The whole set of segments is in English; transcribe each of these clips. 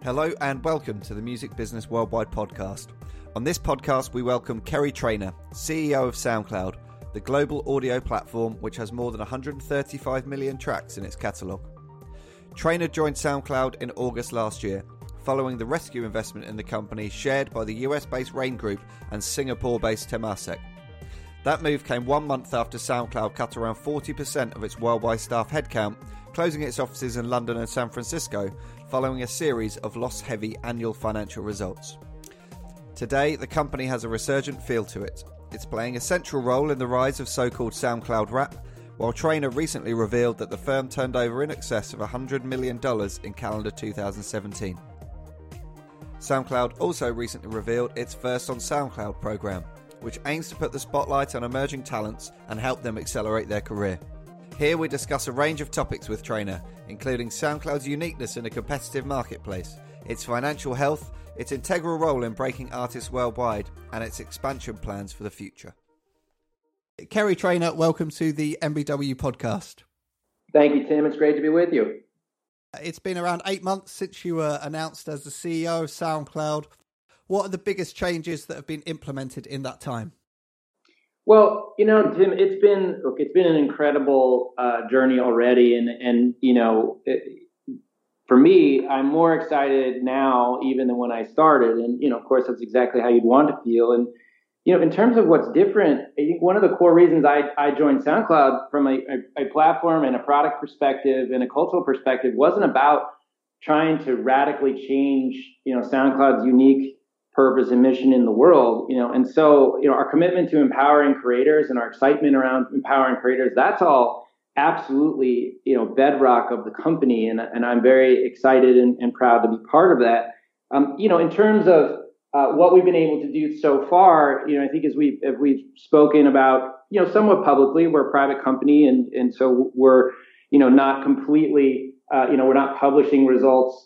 Hello and welcome to the Music Business Worldwide podcast. On this podcast, we welcome Kerry Trainor, CEO of SoundCloud, the global audio platform which has more than 135 million tracks in its catalogue. Trainor joined SoundCloud in August last year, following the rescue investment in the company shared by the US-based Rain Group and Singapore-based Temasek. That move came 1 month after SoundCloud cut around 40% of its worldwide staff headcount, closing its offices in London and San Francisco, following a series of loss-heavy annual financial results. Today, the company has a resurgent feel to it. It's playing a central role in the rise of so-called SoundCloud rap, while Trainor recently revealed that the firm turned over in excess of $100 million in calendar 2017. SoundCloud also recently revealed its First on SoundCloud program, which aims to put the spotlight on emerging talents and help them accelerate their career. Here we discuss a range of topics with Trainor, including SoundCloud's uniqueness in a competitive marketplace, its financial health, its integral role in breaking artists worldwide, and its expansion plans for the future. Kerry Trainor, welcome to the MBW podcast. Thank you, Tim. It's great to be with you. It's been around 8 months since you were announced as the CEO of SoundCloud. What are the biggest changes that have been implemented in that time? Well, Tim, it's been an incredible journey already, and for me, I'm more excited now even than when I started, and of course, that's exactly how you'd want to feel. And in terms of what's different, I think one of the core reasons I joined SoundCloud from a platform and a product perspective and a cultural perspective wasn't about trying to radically change SoundCloud's unique purpose and mission in the world, and so our commitment to empowering creators and our excitement around empowering creators, that's all absolutely bedrock of the company, and I'm very excited and proud to be part of that. In terms of what we've been able to do so far, I think as we've spoken about somewhat publicly, we're a private company, and so we're not completely we're not publishing results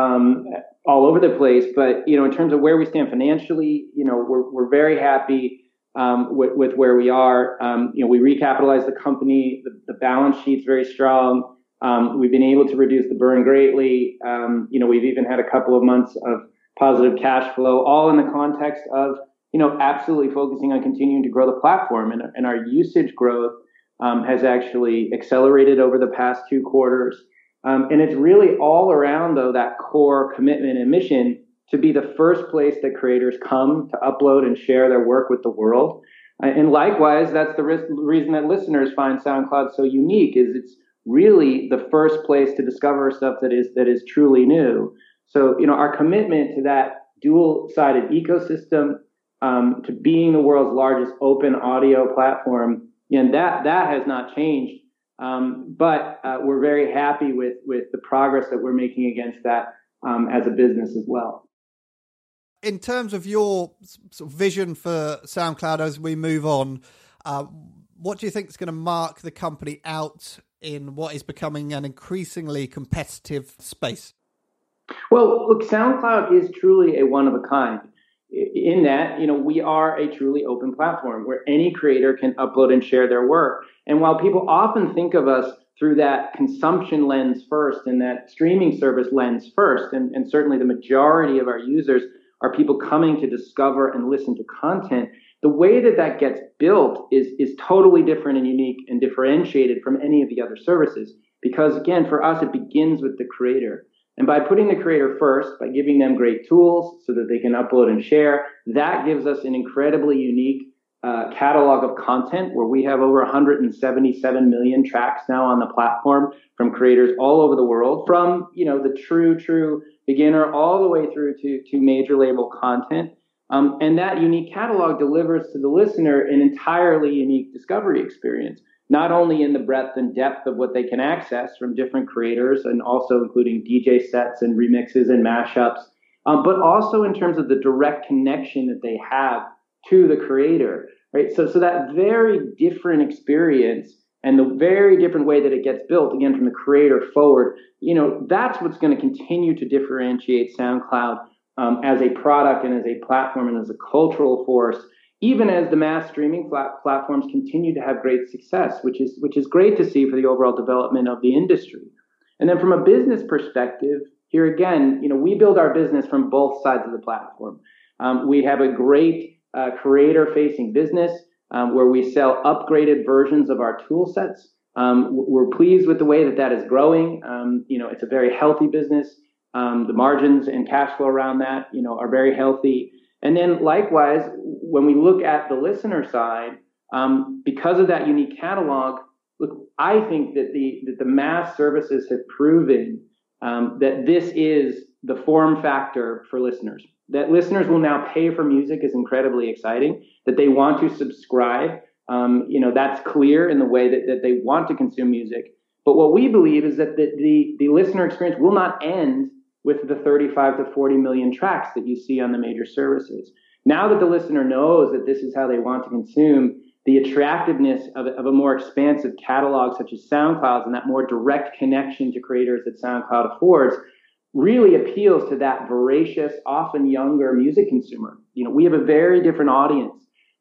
all over the place, but in terms of where we stand financially, we're very happy with where we are. We recapitalized the company. The balance sheet's very strong. We've been able to reduce the burn greatly. We've even had a couple of months of positive cash flow, all in the context of absolutely focusing on continuing to grow the platform, and our usage growth has actually accelerated over the past 2 quarters. And it's really all around, though, that core commitment and mission to be the first place that creators come to upload and share their work with the world. And likewise, that's the reason that listeners find SoundCloud so unique, is it's really the first place to discover stuff that is truly new. So, our commitment to that dual-sided ecosystem, to being the world's largest open audio platform, and that has not changed. But we're very happy with the progress that we're making against that as a business as well. In terms of your sort of vision for SoundCloud as we move on, what do you think is going to mark the company out in what is becoming an increasingly competitive space? Well, look, SoundCloud is truly a one of a kind. In that, we are a truly open platform where any creator can upload and share their work. And while people often think of us through that consumption lens first and that streaming service lens first, and certainly the majority of our users are people coming to discover and listen to content, the way that gets built is totally different and unique and differentiated from any of the other services. Because again, for us, it begins with the creator. And by putting the creator first, by giving them great tools so that they can upload and share, that gives us an incredibly unique catalog of content where we have over 177 million tracks now on the platform from creators all over the world, from the true beginner all the way through to major label content. And that unique catalog delivers to the listener an entirely unique discovery experience, not only in the breadth and depth of what they can access from different creators, and also including DJ sets and remixes and mashups, but also in terms of the direct connection that they have to the creator, right? So that very different experience and the very different way that it gets built, again, from the creator forward, that's what's going to continue to differentiate SoundCloud as a product and as a platform and as a cultural force, even as the mass streaming platforms continue to have great success, which is great to see for the overall development of the industry. And then from a business perspective, here again, we build our business from both sides of the platform. We have a great creator-facing business where we sell upgraded versions of our tool sets. We're pleased with the way that is growing. It's a very healthy business. The margins and cash flow around that, are very healthy. And then likewise, when we look at the listener side, because of that unique catalog, look, I think that the mass services have proven that this is the form factor for listeners. That listeners will now pay for music is incredibly exciting. That they want to subscribe, that's clear in the way that they want to consume music. But what we believe is that the listener experience will not end with the 35 to 40 million tracks that you see on the major services. Now that the listener knows that this is how they want to consume, the attractiveness of a more expansive catalog such as SoundCloud and that more direct connection to creators that SoundCloud affords really appeals to that voracious, often younger music consumer. We have a very different audience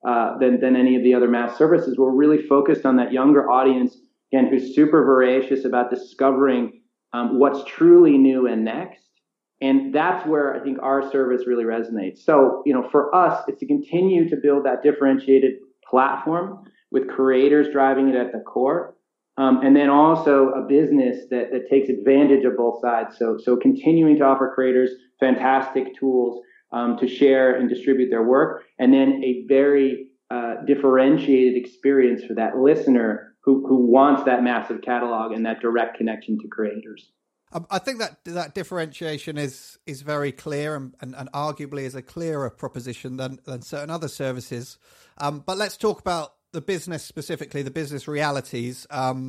than any of the other mass services. We're really focused on that younger audience, again, who's super voracious about discovering what's truly new and next. And that's where I think our service really resonates. So, for us, it's to continue to build that differentiated platform with creators driving it at the core. And then also a business that takes advantage of both sides. So continuing to offer creators fantastic tools to share and distribute their work. And then a very differentiated experience for that listener who wants that massive catalog and that direct connection to creators. I think that differentiation is very clear and arguably is a clearer proposition than certain other services. But let's talk about the business specifically, the business realities.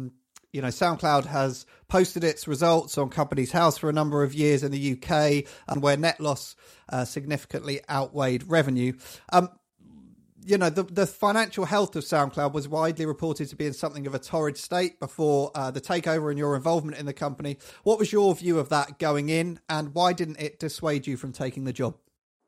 SoundCloud has posted its results on Companies House for a number of years in the UK, and where net loss significantly outweighed revenue. The financial health of SoundCloud was widely reported to be in something of a torrid state before the takeover and your involvement in the company. What was your view of that going in, and why didn't it dissuade you from taking the job?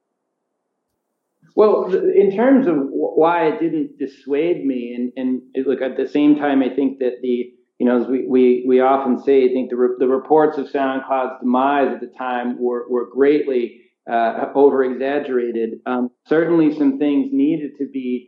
Well, in terms of why it didn't dissuade me, and look, at the same time, I think that as we often say, I think the reports of SoundCloud's demise at the time were greatly over exaggerated. Certainly some things needed to be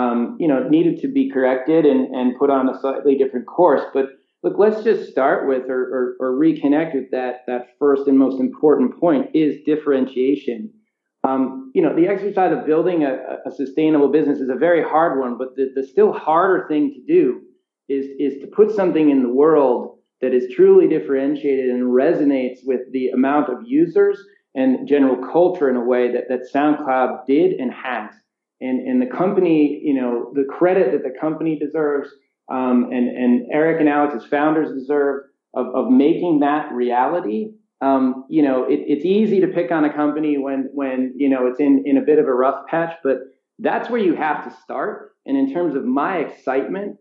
corrected and put on a slightly different course. But look, let's just start with or reconnect with that first and most important point is differentiation. The exercise of building a sustainable business is a very hard one, but the still harder thing to do is to put something in the world that is truly differentiated and resonates with the amount of users and general culture in a way that SoundCloud did and has. And the company, the credit that the company deserves, and Eric and Alex as founders deserve of making that reality. It's easy to pick on a company when it's in a bit of a rough patch, but that's where you have to start. And in terms of my excitement,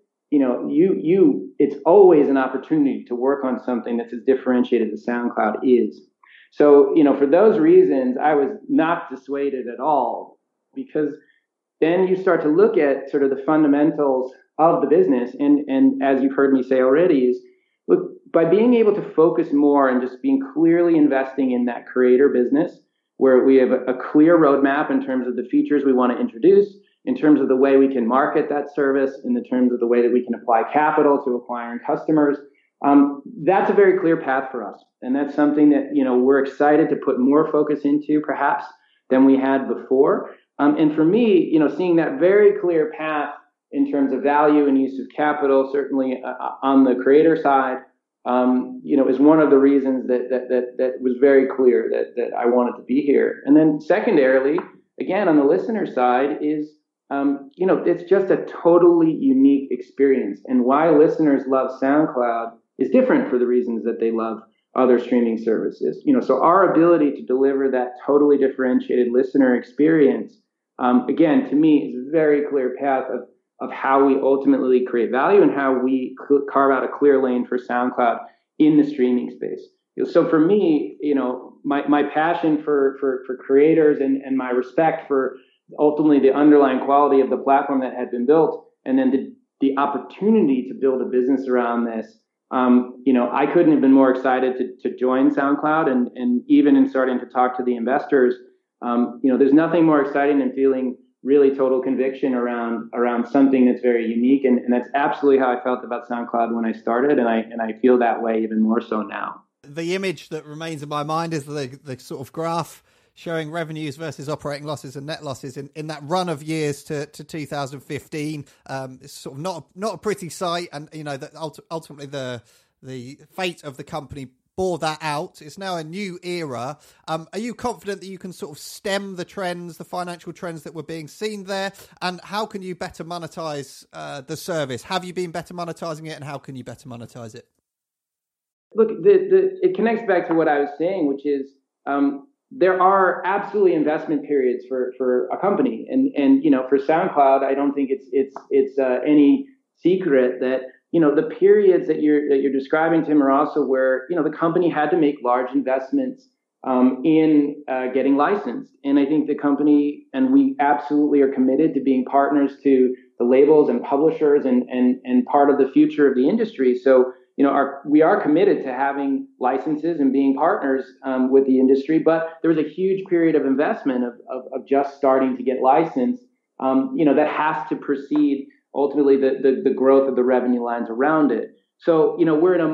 it's always an opportunity to work on something that's as differentiated as SoundCloud is. So, for those reasons, I was not dissuaded at all, because then you start to look at sort of the fundamentals of the business. And as you've heard me say already, is look, by being able to focus more and just being clearly investing in that creator business, where we have a clear roadmap in terms of the features we want to introduce, in terms of the way we can market that service, in the terms of the way that we can apply capital to acquiring customers, that's a very clear path for us. And that's something that, we're excited to put more focus into perhaps than we had before. And for me, seeing that very clear path in terms of value and use of capital, certainly on the creator side, is one of the reasons that was very clear that I wanted to be here. And then secondarily, again, on the listener side is, it's just a totally unique experience. And why listeners love SoundCloud is different for the reasons that they love other streaming services. So our ability to deliver that totally differentiated listener experience, again, to me, is a very clear path of how we ultimately create value and how we carve out a clear lane for SoundCloud in the streaming space. So for me, my passion for creators and my respect for ultimately the underlying quality of the platform that had been built, and then the opportunity to build a business around this I couldn't have been more excited to join SoundCloud, and even in starting to talk to the investors, there's nothing more exciting than feeling really total conviction around something that's very unique, and that's absolutely how I felt about SoundCloud when I started, and I feel that way even more so now. The image that remains in my mind is the sort of graph showing revenues versus operating losses and net losses in that run of years to 2015. It's sort of not a pretty sight, and that ultimately the fate of the company bore that out. It's now a new era. Are you confident that you can sort of stem the trends, the financial trends that were being seen there? And how can you better monetize the service? Have you been better monetizing it, and how can you better monetize it? Look, it connects back to what I was saying, which is there are absolutely investment periods for a company, and for SoundCloud, I don't think it's any secret that the periods that you're describing, Tim, are also where the company had to make large investments in getting licensed, and I think the company and we absolutely are committed to being partners to the labels and publishers and part of the future of the industry. So we are committed to having licenses and being partners with the industry, but there was a huge period of investment of just starting to get licensed, that has to precede ultimately the growth of the revenue lines around it. So we're in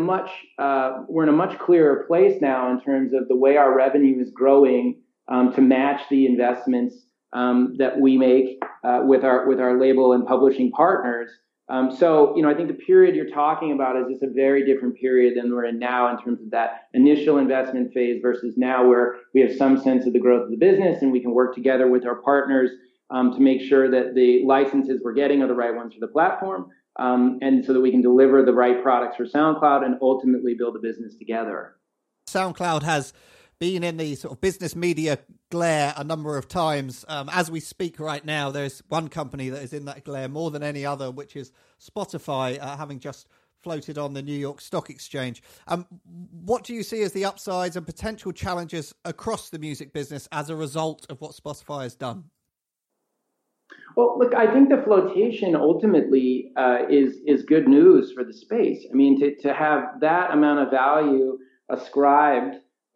a much clearer place now in terms of the way our revenue is growing to match the investments that we make with our label and publishing partners. So I think the period you're talking about is just a very different period than we're in now in terms of that initial investment phase versus now where we have some sense of the growth of the business and we can work together with our partners to make sure that the licenses we're getting are the right ones for the platform, and so that we can deliver the right products for SoundCloud and ultimately build a business together. SoundCloud has been in the sort of business media glare a number of times. As we speak right now, there's one company that is in that glare more than any other, which is Spotify, having just floated on the New York Stock Exchange. What do you see as the upsides and potential challenges across the music business as a result of what Spotify has done? Well, look, I think the flotation ultimately is good news for the space. I mean, to have that amount of value ascribed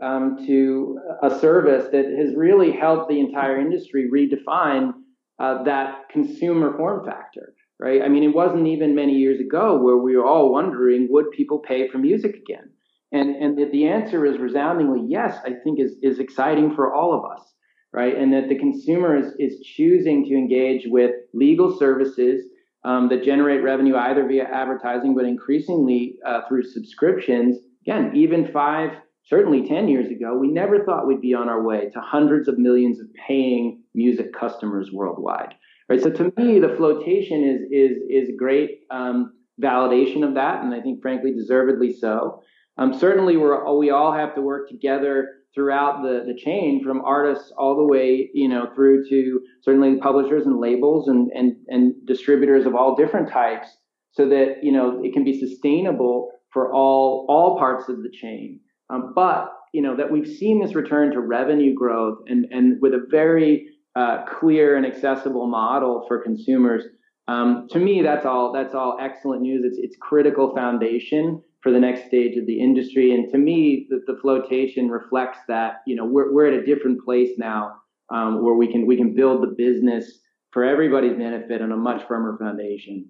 to a service that has really helped the entire industry redefine that consumer form factor, right? I mean, it wasn't even many years ago where we were all wondering, would people pay for music again? And the answer is resoundingly yes, I think is exciting for all of us, right? And that the consumer is choosing to engage with legal services that generate revenue either via advertising, but increasingly through subscriptions. Again, even 5, certainly 10 years ago, we never thought we'd be on our way to hundreds of millions of paying music customers worldwide, right? So to me, the flotation is great validation of that, and I think, frankly, deservedly so. Certainly, we all have to work together throughout the chain, from artists all the way, through to certainly publishers and labels and distributors of all different types, so that it can be sustainable for all parts of the chain. But that we've seen this return to revenue growth and with a very clear and accessible model for consumers. To me, that's all excellent news. It's critical foundation for the next stage of the industry. And to me, the flotation reflects that we're at a different place now, where we can build the business for everybody's benefit on a much firmer foundation.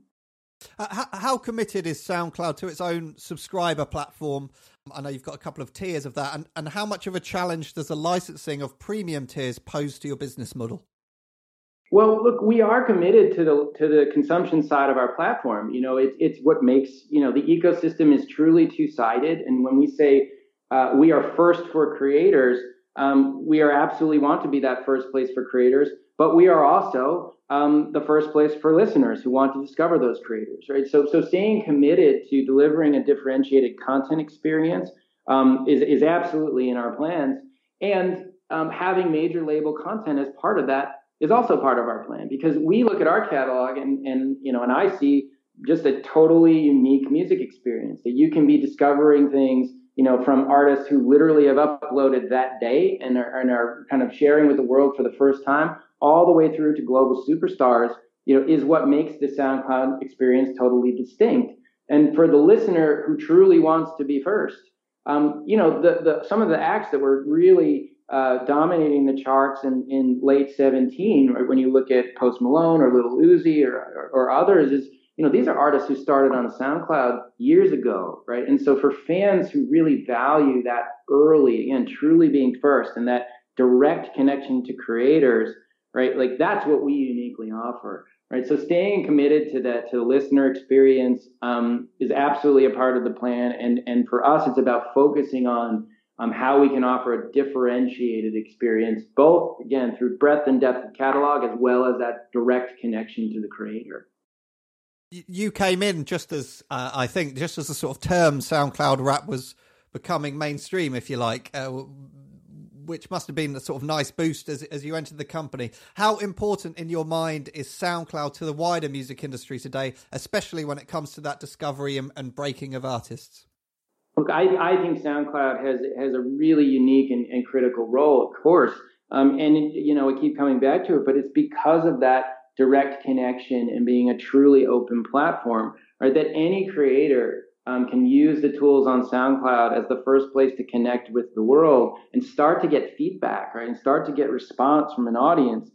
How committed is SoundCloud to its own subscriber platform? I know you've got a couple of tiers of that, and how much of a challenge does the licensing of premium tiers pose to your business model? Well, look, we are committed to the consumption side of our platform. It's what makes the ecosystem is truly two-sided. And when we say we are first for creators, we are absolutely want to be that first place for creators, but we are also the first place for listeners who want to discover those creators, right? So staying committed to delivering a differentiated content experience is absolutely in our plans, and having major label content as part of that is also part of our plan, because we look at our catalog and I see just a totally unique music experience that you can be discovering things, from artists who literally have uploaded that day and are kind of sharing with the world for the first time, all the way through to global superstars, is what makes the SoundCloud experience totally distinct. And for the listener who truly wants to be first, some of the acts that were really dominating the charts in late 17, right, when you look at Post Malone or Lil Uzi or others, is, these are artists who started on SoundCloud years ago, right? And so for fans who really value that early, again, truly being first and that direct connection to creators, right? Like that's what we uniquely offer, right? So staying committed to the listener experience is absolutely a part of the plan. And for us, it's about focusing on how we can offer a differentiated experience, both, again, through breadth and depth of catalog, as well as that direct connection to the creator. You came in just as, I think, just as the sort of term SoundCloud rap was becoming mainstream, if you like, which must have been a sort of nice boost as you entered the company. How important in your mind is SoundCloud to the wider music industry today, especially when it comes to that discovery and breaking of artists? Look, I think SoundCloud has a really unique and critical role, of course. We keep coming back to it, but it's because of that direct connection and being a truly open platform, right? That any creator can use the tools on SoundCloud as the first place to connect with the world and start to get feedback, right? And start to get response from an audience.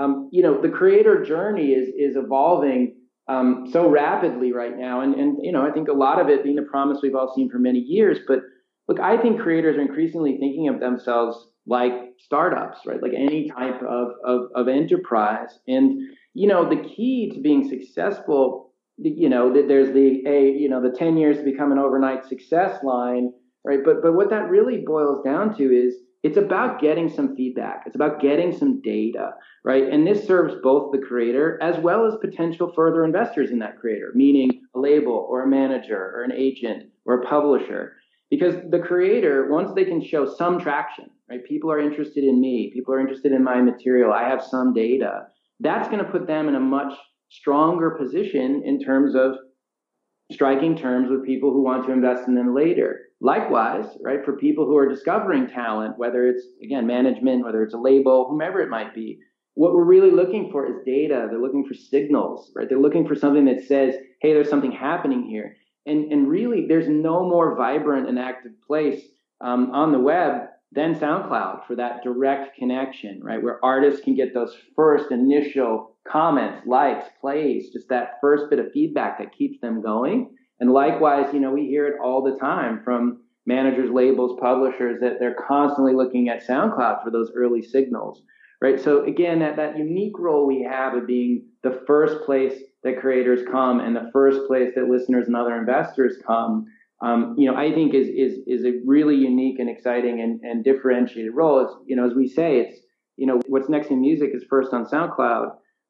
The creator journey is evolving so rapidly right now. And I think a lot of it being a promise we've all seen for many years. But look, I think creators are increasingly thinking of themselves like startups, right? Like any type of enterprise. And, the key to being successful, there's the 10 years to become an overnight success line, right? But what that really boils down to is it's about getting some feedback. It's about getting some data, right? And this serves both the creator as well as potential further investors in that creator, meaning a label or a manager or an agent or a publisher. Because the creator, once they can show some traction, right? People are interested in me. People are interested in my material. I have some data. That's going to put them in a much stronger position in terms of striking terms with people who want to invest in them later. Likewise, right, for people who are discovering talent, whether it's, again, management, whether it's a label, whomever it might be, what we're really looking for is data. They're looking for signals, right? They're looking for something that says, hey, there's something happening here. And really, there's no more vibrant and active place on the web than SoundCloud for that direct connection, right? Where artists can get those first initial comments, likes, plays, just that first bit of feedback that keeps them going. And likewise, we hear it all the time from managers, labels, publishers, that they're constantly looking at SoundCloud for those early signals, right? So again, that unique role we have of being the first place that creators come and the first place that listeners and other investors come, I think is a really unique and exciting and differentiated role. As we say, it's, what's next in music is first on SoundCloud,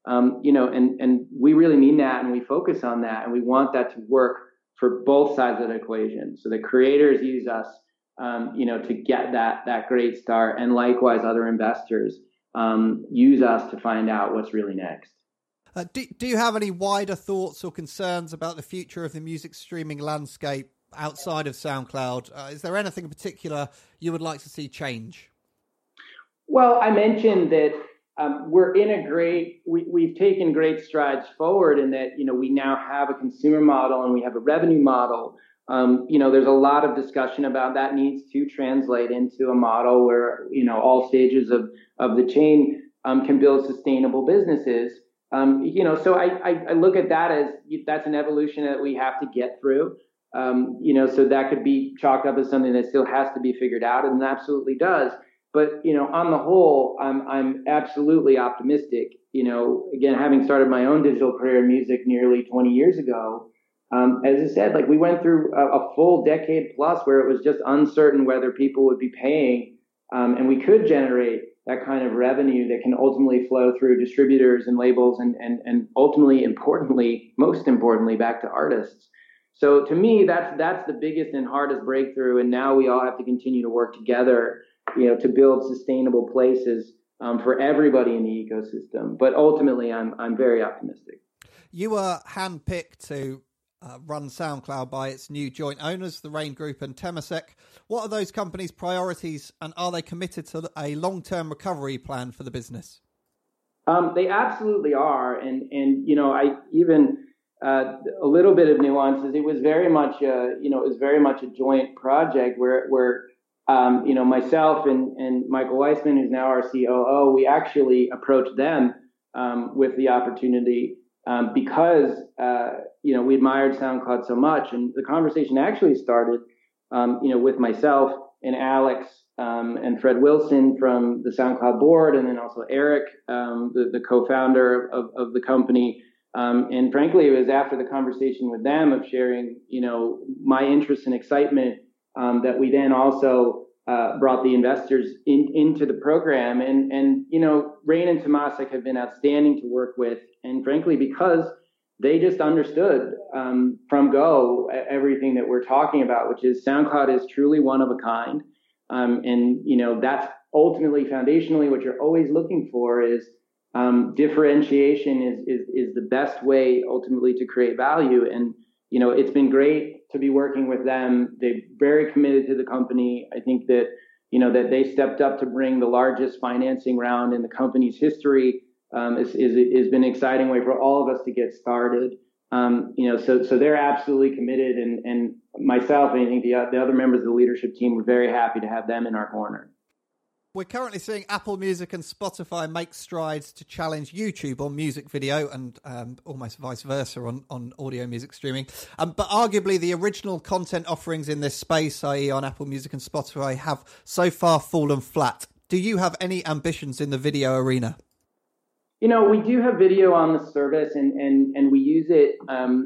and we really mean that, and we focus on that, and we want that to work for both sides of the equation. So the creators use us, to get that great start, and likewise other investors use us to find out what's really next. Do you have any wider thoughts or concerns about the future of the music streaming landscape outside of SoundCloud? Is there anything in particular you would like to see change? Well, I mentioned that we've taken great strides forward in that, we now have a consumer model and we have a revenue model. There's a lot of discussion about that needs to translate into a model where, all stages of the chain can build sustainable businesses. So I look at that as that's an evolution that we have to get through. So that could be chalked up as something that still has to be figured out, and it absolutely does. But, on the whole, I'm absolutely optimistic. Again, having started my own digital career in music nearly 20 years ago, as I said, we went through a full decade plus where it was just uncertain whether people would be paying, and we could generate that kind of revenue that can ultimately flow through distributors and labels and ultimately, most importantly, back to artists. So to me, that's the biggest and hardest breakthrough. And now we all have to continue to work together, to build sustainable places for everybody in the ecosystem. But ultimately, I'm very optimistic. You were handpicked to run SoundCloud by its new joint owners, the Rain Group and Temasek. What are those companies' priorities, and are they committed to a long-term recovery plan for the business? They absolutely are. And I even a little bit of nuances. It was very much, it was very much a joint project where myself and Michael Weissman, who's now our COO, we actually approached them with the opportunity because we admired SoundCloud so much, and the conversation actually started, with myself and Alex and Fred Wilson from the SoundCloud board, and then also Eric, the co-founder of the company. And frankly, it was after the conversation with them of sharing, my interest and excitement that we then also brought the investors into the program. And Rain and Tomasik have been outstanding to work with. And frankly, because they just understood from go everything that we're talking about, which is SoundCloud is truly one of a kind. That's ultimately foundationally what you're always looking for is differentiation is the best way ultimately to create value. And, it's been great to be working with them. They're very committed to the company. I think that, that they stepped up to bring the largest financing round in the company's history has been an exciting way for all of us to get started. So they're absolutely committed, and myself and I think the other members of the leadership team were very happy to have them in our corner. We're currently seeing Apple Music and Spotify make strides to challenge YouTube on music video and almost vice versa on audio music streaming. But arguably the original content offerings in this space, i.e. on Apple Music and Spotify, have so far fallen flat. Do you have any ambitions in the video arena? We do have video on the service, and we use it,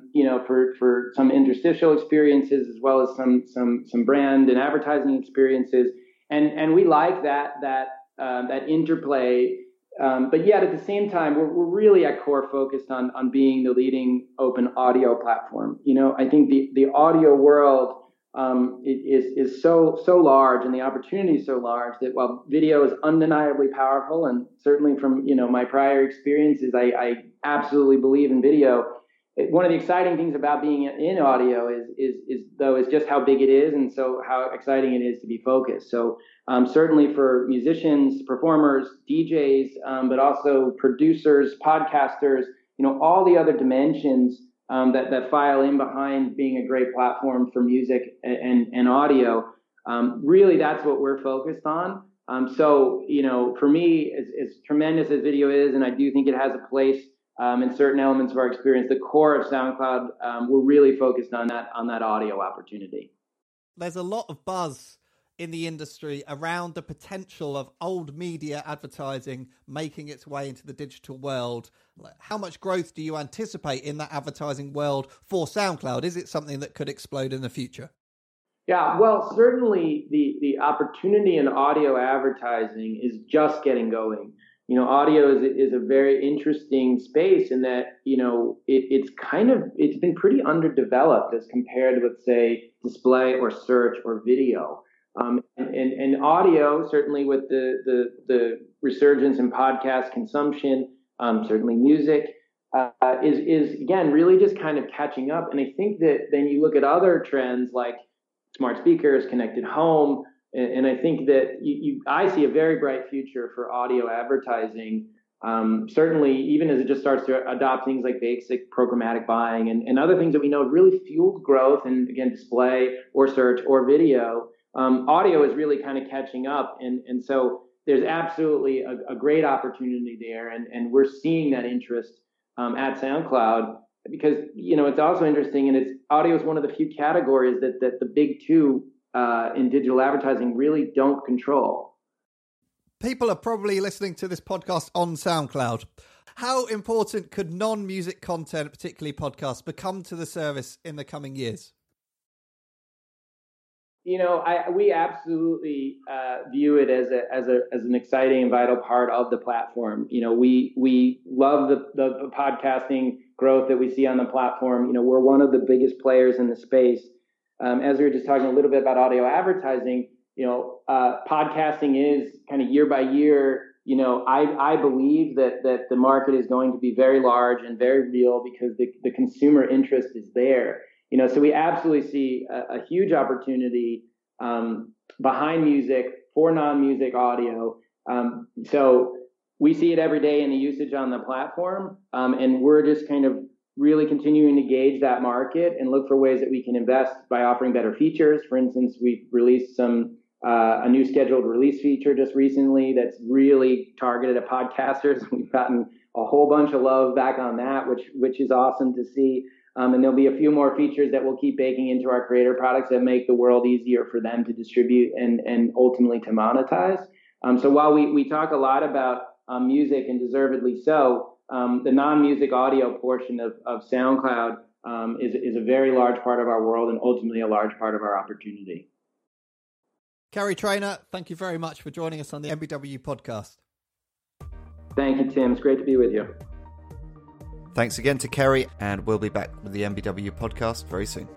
for some interstitial experiences as well as some brand and advertising experiences, and we like that interplay. But yet at the same time, we're really at core focused on being the leading open audio platform. I think the audio world is so large, and the opportunity is so large that while video is undeniably powerful, and certainly from my prior experiences, I absolutely believe in video. One of the exciting things about being in audio is just how big it is, and so how exciting it is to be focused. So certainly for musicians, performers, DJs, but also producers, podcasters, all the other dimensions that file in behind being a great platform for music and audio. Really, that's what we're focused on. So, for me, as tremendous as video is, and I do think it has a place in certain elements of our experience, the core of SoundCloud, we're really focused on that audio opportunity. There's a lot of buzz in the industry around the potential of old media advertising making its way into the digital world. How much growth do you anticipate in that advertising world for SoundCloud? Is it something that could explode in the future? Yeah, well, certainly the opportunity in audio advertising is just getting going. Audio is a very interesting space in that, it's been pretty underdeveloped as compared to, let's say, display or search or video. And audio, certainly with the resurgence in podcast consumption, certainly music, is again really just kind of catching up. And I think that then you look at other trends like smart speakers, connected home, and I think that I see a very bright future for audio advertising. Certainly, even as it just starts to adopt things like basic programmatic buying and other things that we know have really fueled growth, and again, display or search or video. Audio is really kind of catching up, and so there's absolutely a great opportunity there, and we're seeing that interest at SoundCloud because it's also interesting, and audio is one of the few categories that the big two in digital advertising really don't control. People are probably listening to this podcast on SoundCloud. How important could non-music content, particularly podcasts, become to the service in the coming years? We absolutely view it as an exciting and vital part of the platform. We love the podcasting growth that we see on the platform. We're one of the biggest players in the space. As we were just talking a little bit about audio advertising, podcasting is kind of year by year. I believe that the market is going to be very large and very real because the consumer interest is there. So we absolutely see a huge opportunity behind music for non-music audio. So we see it every day in the usage on the platform, and we're just kind of really continuing to gauge that market and look for ways that we can invest by offering better features. For instance, we've released a new scheduled release feature just recently that's really targeted at podcasters. We've gotten a whole bunch of love back on that, which is awesome to see. And there'll be a few more features that we'll keep baking into our creator products that make the world easier for them to distribute and ultimately to monetize. So while we talk a lot about music, and deservedly so, the non-music audio portion of SoundCloud is a very large part of our world and ultimately a large part of our opportunity. Kerry Trainor, thank you very much for joining us on the MBW podcast. Thank you, Tim. It's great to be with you. Thanks again to Kerry, and we'll be back with the MBW podcast very soon.